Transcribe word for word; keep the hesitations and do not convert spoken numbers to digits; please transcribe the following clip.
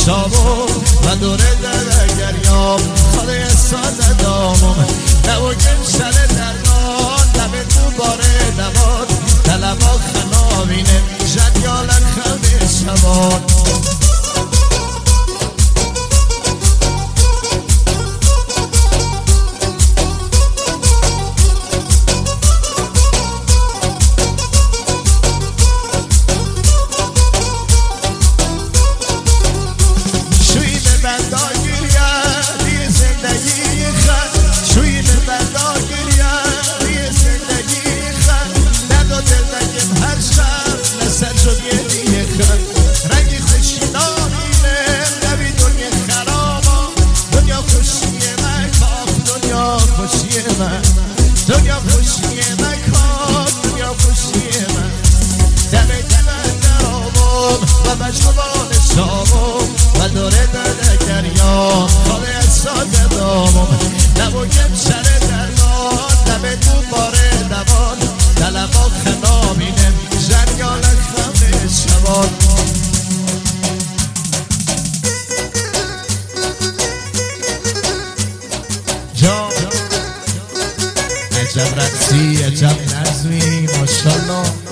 شابو و دوره در گریام خاله ساز دامم نباگم سر درمان لبه تو باره نباد دلما خنابینه جنیال خمه شبان دنیا خوشی مکان دنیا خوشی من دمه من درامم و مجموعان شامم و دوره در گریان خاله از ساز دامم نباگم سر درمان دمه تو باره دوان دلما خنابینم جنیال خمه شبان عجب رقصی عجب نظمی ماشاءالله